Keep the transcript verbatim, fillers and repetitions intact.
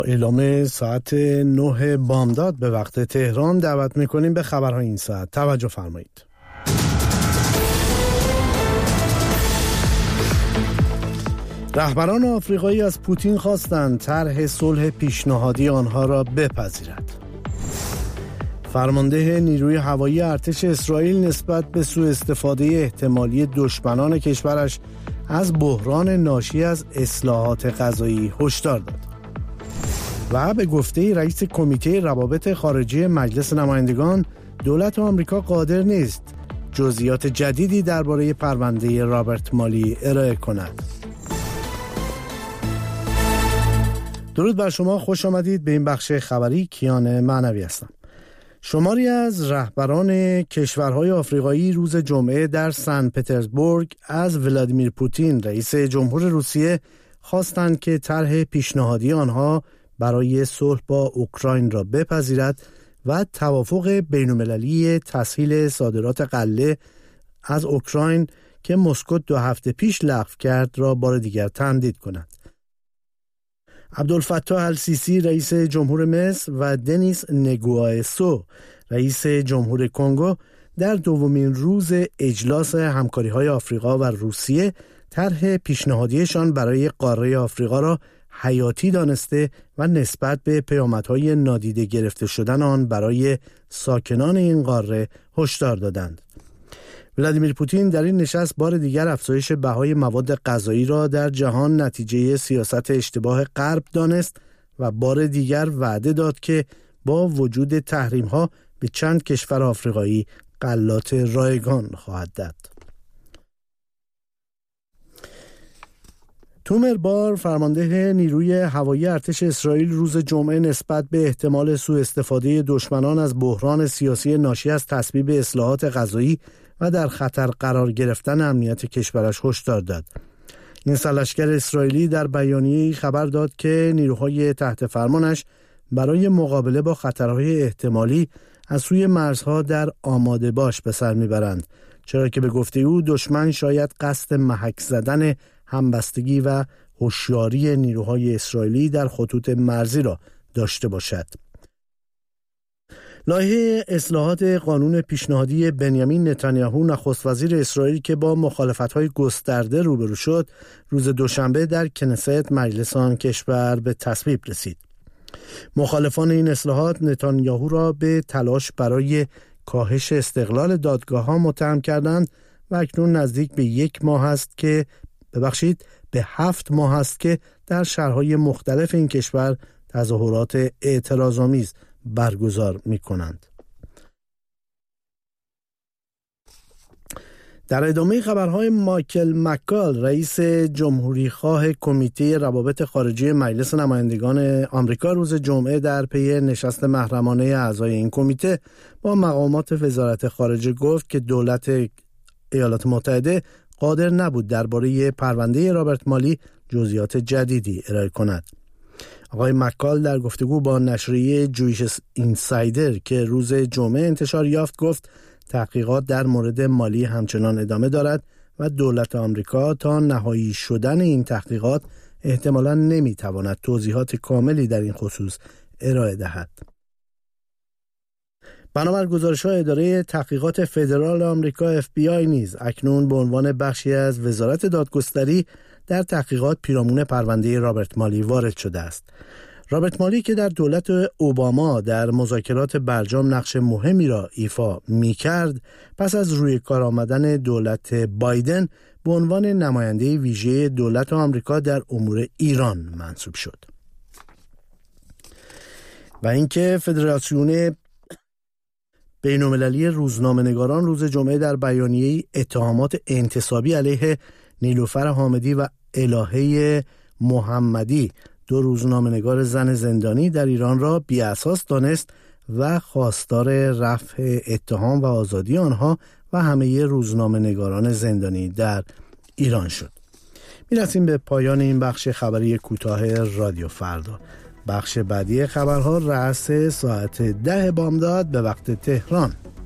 اعلام ساعت نه بامداد به وقت تهران دعوت میکنیم به خبرهای این ساعت. توجه فرمایید. رهبران آفریقایی از پوتین خواستند طرح صلح پیشنهادی آنها را بپذیرد. فرمانده نیروی هوایی ارتش اسرائیل نسبت به سوء استفاده احتمالی دشمنان کشورش از بحران ناشی از اصلاحات غذایی هشدار داد. و به گفته رئیس کمیته روابط خارجی مجلس نمایندگان، دولت آمریکا قادر نیست جزئیات جدیدی درباره پرونده رابرت مالی ارائه کند. درود بر شما، خوش آمدید به این بخش خبری. کیان معنوی هستم. شماری از رهبران کشورهای آفریقایی روز جمعه در سن پترزبورگ از ولادیمیر پوتین رئیس جمهور روسیه خواستند که طرح پیشنهادی آنها برای صلح با اوکراین را بپذیرد و توافق بین‌المللی تسهیل صادرات غله از اوکراین که مسکو دو هفته پیش لغو کرد را بار دیگر تمدید کند. عبدالفتاح السیسی رئیس جمهور مصر و دنیس نگوایسو رئیس جمهور کنگو در دومین روز اجلاس همکاری‌های آفریقا و روسیه طرح پیشنهادیشان برای قاره آفریقا را حیاتی دانسته و نسبت به پیامدهای نادیده گرفته شدن آن برای ساکنان این قاره هشدار دادند. ولادیمیر پوتین در این نشست بار دیگر افزایش بهای مواد غذایی را در جهان نتیجه سیاست اشتباه غرب دانست و بار دیگر وعده داد که با وجود تحریم‌ها به چند کشور آفریقایی غلات رایگان خواهد داد. تومر بار فرمانده نیروی هوایی ارتش اسرائیل روز جمعه نسبت به احتمال سوء استفاده دشمنان از بحران سیاسی ناشی از تصویب اصلاحات غذایی و در خطر قرار گرفتن امنیت کشورش هشدار داد. این سرلشکر اسرائیلی در بیانیه‌ای خبر داد که نیروهای تحت فرمانش برای مقابله با خطرهای احتمالی از سوی مرزها در آماده باش به سر میبرند، چرا که به گفته او دشمن شاید قصد محک زدن همبستگی و هوشیاری نیروهای اسرائیلی در خطوط مرزی را داشته باشد. لایحه اصلاحات قانون پیشنهادی بنیامین نتانیاهو نخست وزیر اسرائیل که با مخالفت‌های گسترده روبرو شد، روز دوشنبه در کنست مجلس آن کشور به تصویب رسید. مخالفان این اصلاحات نتانیاهو را به تلاش برای کاهش استقلال دادگاه‌ها متهم کردند و اکنون نزدیک به یک ماه است که ببخشید به هفت ماه است که در شهرهای مختلف این کشور تظاهرات اعتراض‌آمیز برگزار می کنند. در ادامه خبرهای، مایکل مکال رئیس جمهوری خواه کمیته روابط خارجی مجلس نمایندگان آمریکا روز جمعه در پی نشست محرمانه اعضای این کمیته با مقامات وزارت خارجه گفت که دولت ایالات متحده قادر نبود درباره پرونده رابرت مالی جزئیات جدیدی ارائه کند. آقای مکال در گفتگو با نشریه جویش اینسایدر که روز جمعه انتشار یافت گفت تحقیقات در مورد مالی همچنان ادامه دارد و دولت آمریکا تا نهایی شدن این تحقیقات احتمالاً نمیتواند توضیحات کاملی در این خصوص ارائه دهد. بنابر گزارش‌های اداره تحقیقات فدرال آمریکا اف بی آی نیز اکنون به عنوان بخشی از وزارت دادگستری در تحقیقات پیرامون پرونده رابرت مالی وارد شده است. رابرت مالی که در دولت اوباما در مذاکرات برجام نقش مهمی را ایفا می‌کرد، پس از روی کار آمدن دولت بایدن به عنوان نماینده ویژه دولت آمریکا در امور ایران منصوب شد. و اینکه فدراسیون بین‌المللی روزنامه‌نگاران روز جمعه در بیانیه‌ای اتهامات انتصابی علیه نیلوفر حامدی و الهه محمدی، دو روزنامه‌نگار زن زندانی در ایران را بی‌اساس دانست و خواستار رفع اتهام و آزادی آنها و همه روزنامه‌نگاران زندانی در ایران شد. می‌رسیم به پایان این بخش خبری کوتاه رادیو فردا. بخش بعدی خبرها رأس ساعت ده بامداد به وقت تهران.